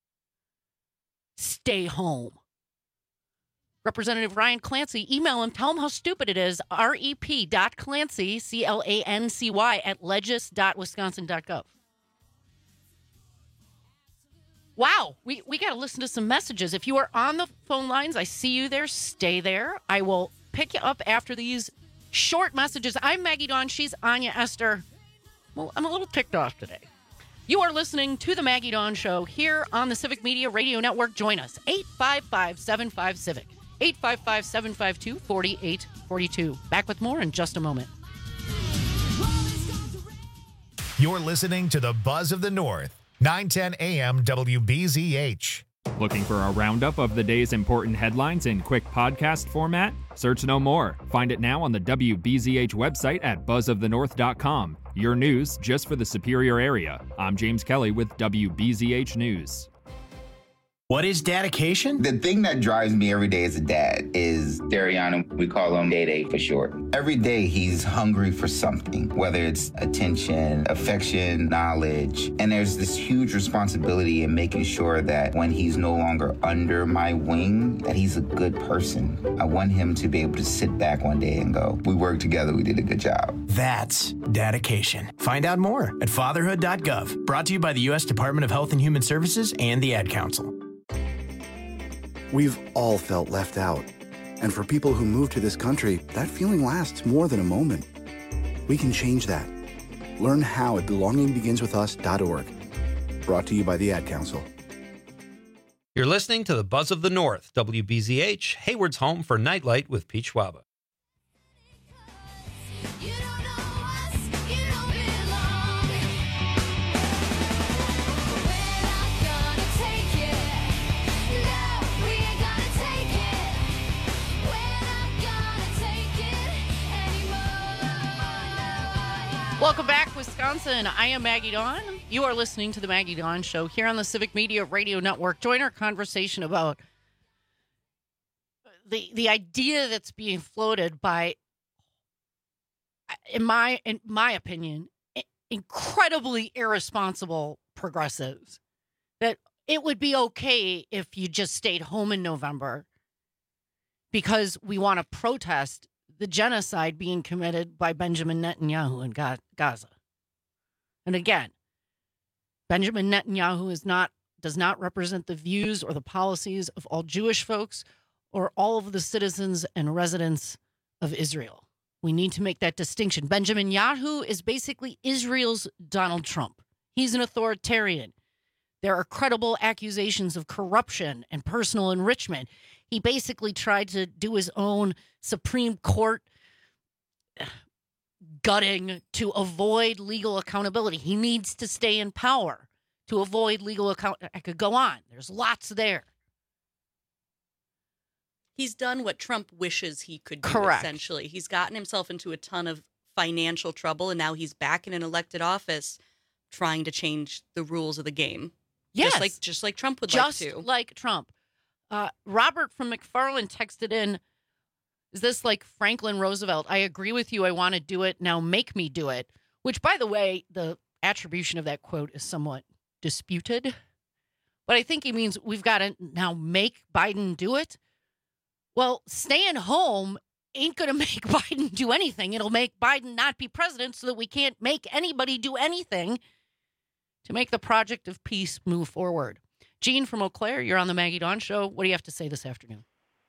Stay home. Representative Ryan Clancy, email him, tell him how stupid it is, rep.clancy, C L A N C Y, at legis dot wisconsin dot gov. Wow, we, we got to listen to some messages. If you are on the phone lines, I see you there. Stay there. I will pick you up after these short messages. I'm Maggie Dawn. She's Anya Esther. Well, I'm a little ticked off today. You are listening to the Maggie Dawn Show here on the Civic Media Radio Network. Join us, eight five five, seven five, civic, eight five five, seven five two, four eight four two. Back with more in just a moment. You're listening to the Buzz of the North, nine ten A M W B Z H. Looking for a roundup of the day's important headlines in quick podcast format? Search no more. Find it now on the W B Z H website at buzz of the north dot com. Your news just for the Superior area. I'm James Kelly with W B Z H News. What is dedication? The thing that drives me every day as a dad is Dariana. We call him Day Day for short. Every day he's hungry for something, whether it's attention, affection, knowledge. And there's this huge responsibility in making sure that when he's no longer under my wing, that he's a good person. I want him to be able to sit back one day and go, we worked together, we did a good job. That's dedication. Find out more at fatherhood dot gov. Brought to you by the U S Department of Health and Human Services and the Ad Council. We've all felt left out. And for people who move to this country, that feeling lasts more than a moment. We can change that. Learn how at belonging begins with us dot org. Brought to you by the Ad Council. You're listening to the Buzz of the North, W B Z H, Hayward's home for Nightlight with Pete Schwaba. Welcome back, Wisconsin. I am Maggie Dawn. You are listening to the Maggie Dawn Show here on the Civic Media Radio Network. Join our conversation about the the idea that's being floated by, in my in my opinion, incredibly irresponsible progressives. That it would be okay if you just stayed home in November because we want to protest the genocide being committed by Benjamin Netanyahu in Gaza. And again, Benjamin Netanyahu is not does not represent the views or the policies of all Jewish folks or all of the citizens and residents of Israel. We need to make that distinction. Benjamin Netanyahu is basically Israel's Donald Trump. He's an authoritarian. There are credible accusations of corruption and personal enrichment. He basically tried to do his own Supreme Court gutting to avoid legal accountability. He needs to stay in power to avoid legal account. I could go on. There's lots there. He's done what Trump wishes he could do, Correct. essentially. He's gotten himself into a ton of financial trouble, and now he's back in an elected office trying to change the rules of the game. Yes. Just like, just like Trump would Just like to. like Trump. Uh, Robert from McFarland texted in, is this like Franklin Roosevelt? I agree with you. I want to do it. Now make me do it. Which, by the way, the attribution of that quote is somewhat disputed. But I think he means we've got to now make Biden do it. Well, staying home ain't going to make Biden do anything. It'll make Biden not be president so that we can't make anybody do anything to make the project of peace move forward. Jean from Eau Claire, you're on the Maggie Dawn Show. What do you have to say this afternoon?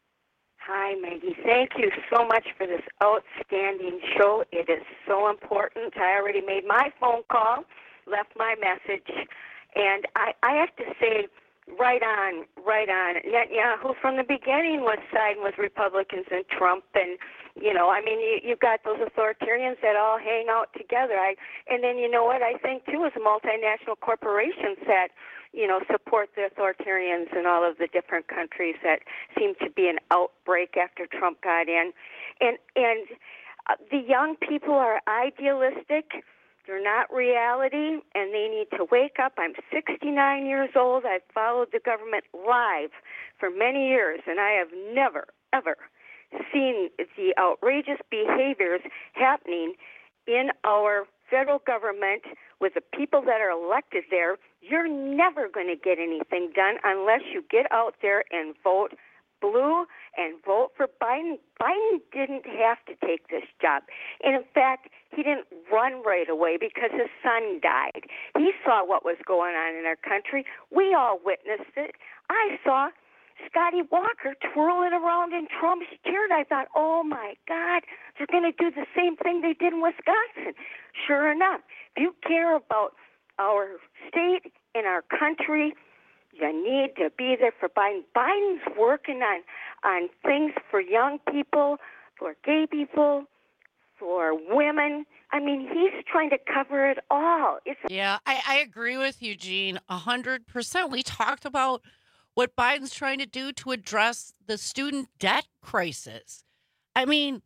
Hi, Maggie. Thank you so much for this outstanding show. It is so important. I already made my phone call, left my message, and I, I have to say, right on, right on. Netanyahu from the beginning was siding with Republicans and Trump, and you know, I mean, you, you've got those authoritarians that all hang out together. I, and then you know what I think too is multinational corporations that, you know, support the authoritarians in all of the different countries that seem to be an outbreak after Trump got in. And and uh, the young people are idealistic. They're not reality, and they need to wake up. I'm sixty-nine years old. I've followed the government live for many years, and I have never, ever seen the outrageous behaviors happening in our federal government with the people that are elected there. You're never going to get anything done unless you get out there and vote blue and vote for Biden. Biden didn't have to take this job. And in fact, he didn't run right away because his son died. He saw what was going on in our country. We all witnessed it. I saw Scotty Walker twirling around in Trump's chair, and I thought, oh, my God, they're going to do the same thing they did in Wisconsin. Sure enough, if you care about our state and our country, you need to be there for Biden. Biden's working on, on things for young people, for gay people, for women. I mean, he's trying to cover it all. It's yeah, I, I agree with you, Gene, one hundred percent. We talked about what Biden's trying to do to address the student debt crisis. I mean,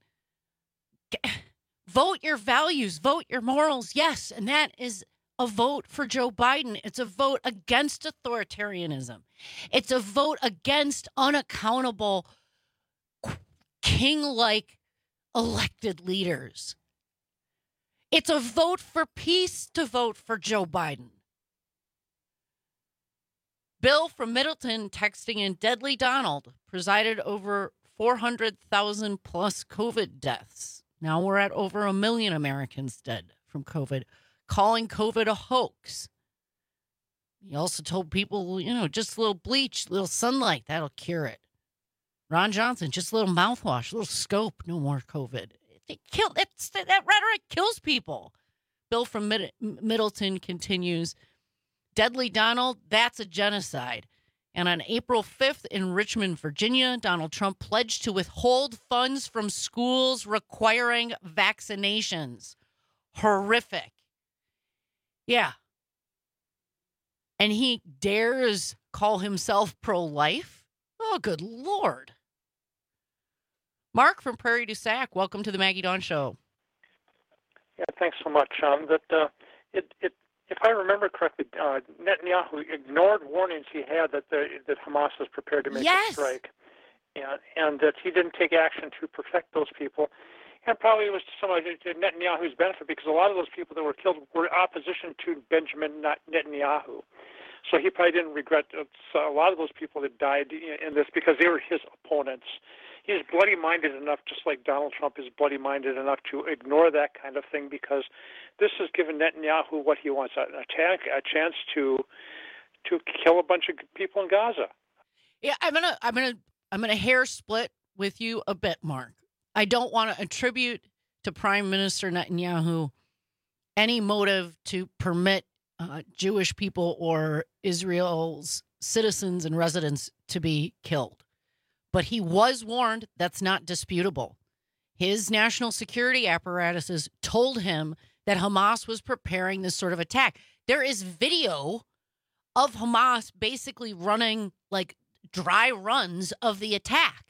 vote your values, vote your morals, yes, and that is a vote for Joe Biden. It's a vote against authoritarianism. It's a vote against unaccountable, king-like elected leaders. It's a vote for peace to vote for Joe Biden. Bill from Middleton texting in, Deadly Donald presided over four hundred thousand plus COVID deaths. Now we're at over a million Americans dead from COVID, calling COVID a hoax. He also told people, you know, just a little bleach, a little sunlight, that'll cure it. Ron Johnson, just a little mouthwash, a little scope, no more COVID. It kill, it's, that rhetoric kills people. Bill from Mid- Middleton continues, Deadly Donald, that's a genocide. And on April fifth in Richmond, Virginia, Donald Trump pledged to withhold funds from schools requiring vaccinations. Horrific. Yeah. And he dares call himself pro-life? Oh, good Lord. Mark from Prairie du Sac, welcome to the Maggie Dawn Show. Yeah, thanks so much. Um, that uh, it, it, if I remember correctly, uh, Netanyahu ignored warnings he had that the, that Hamas was prepared to make yes. a strike, and, and that he didn't take action to protect those people. And probably it was to some of Netanyahu's benefit, because a lot of those people that were killed were opposition to Benjamin Netanyahu. So he probably didn't regret a lot of those people that died in this because they were his opponents. He's bloody-minded enough, just like Donald Trump is bloody-minded enough, to ignore that kind of thing, because this has given Netanyahu what he wants, an attack, a chance to to kill a bunch of people in Gaza. Yeah, I'm gonna I'm gonna I'm gonna hair split with you a bit, Mark. I don't want to attribute to Prime Minister Netanyahu any motive to permit uh, Jewish people or Israel's citizens and residents to be killed. But he was warned. That's not disputable. His national security apparatuses told him that Hamas was preparing this sort of attack. There is video of Hamas basically running like dry runs of the attack.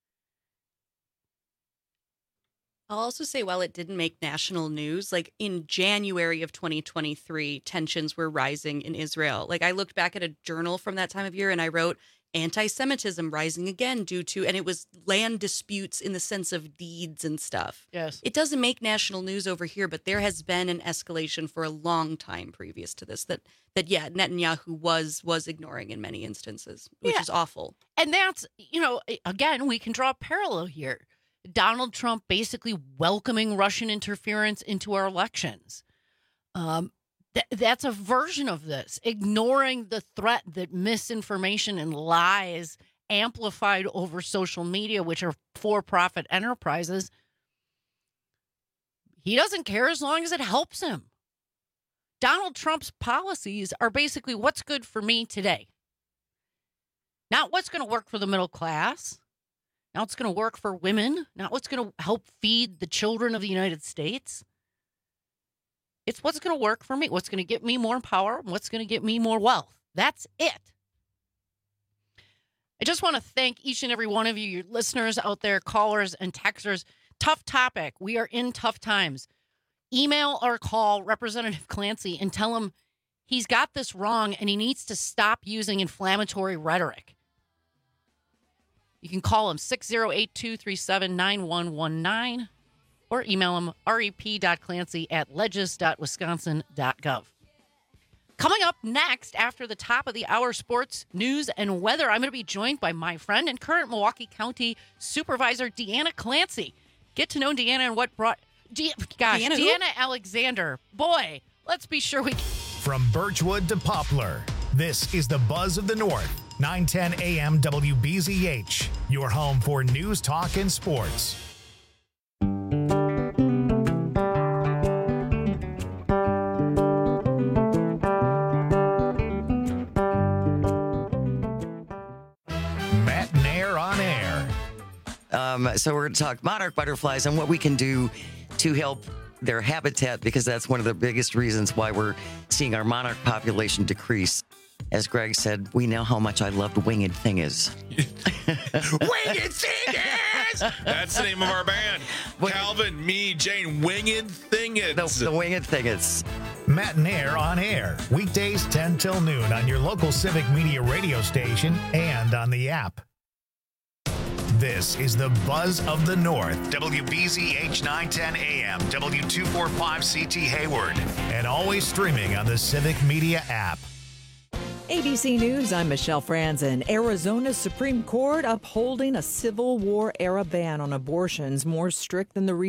I'll also say, while it didn't make national news, like in January of twenty twenty-three, tensions were rising in Israel. Like I looked back at a journal from that time of year and I wrote anti-Semitism rising again due to, and it was land disputes in the sense of deeds and stuff. Yes. It doesn't make national news over here, but there has been an escalation for a long time previous to this that, that yeah, Netanyahu was was ignoring in many instances, which Yeah. is awful. And that's, you know, again, we can draw a parallel here. Donald Trump basically welcoming Russian interference into our elections. Um, th- that's a version of this, ignoring the threat that misinformation and lies amplified over social media, which are for-profit enterprises. He doesn't care as long as it helps him. Donald Trump's policies are basically what's good for me today. Not what's going to work for the middle class. Not what's going to work for women. Not what's going to help feed the children of the United States. It's what's going to work for me. What's going to get me more power. What's going to get me more wealth. That's it. I just want to thank each and every one of you, your listeners out there, callers and texters. Tough topic. We are in tough times. Email or call Representative Clancy and tell him he's got this wrong and he needs to stop using inflammatory rhetoric. You can call him six oh eight, two three seven, nine one one nine or email him rep.clancy at legis dot wisconsin dot gov. Coming up next, after the top of the hour sports, news, and weather, I'm going to be joined by my friend and current Milwaukee County Supervisor, Deanna Clancy. Get to know Deanna and what brought... De- gosh, Deanna who? Deanna Alexander. Boy, let's be sure we... From Birchwood to Poplar, this is the Buzz of the North. nine ten A M W B Z H, your home for news, talk, and sports. Matt Nair on air. Um, so we're going to talk monarch butterflies and what we can do to help their habitat, because that's one of the biggest reasons why we're seeing our monarch population decrease. As Greg said, we know how much I loved Winged Thingers. Winged Thingers! That's the name of our band. Calvin, me, Jane, Winged Thingers. The, the Winged Thingers. Matt and Air on air. Weekdays ten till noon on your local Civic Media radio station and on the app. This is the Buzz of the North. W B Z H nine ten A M, W two forty-five C T Hayward. And always streaming on the Civic Media app. A B C News, I'm Michelle Franzen. Arizona's Supreme Court upholding a Civil War era ban on abortions more strict than the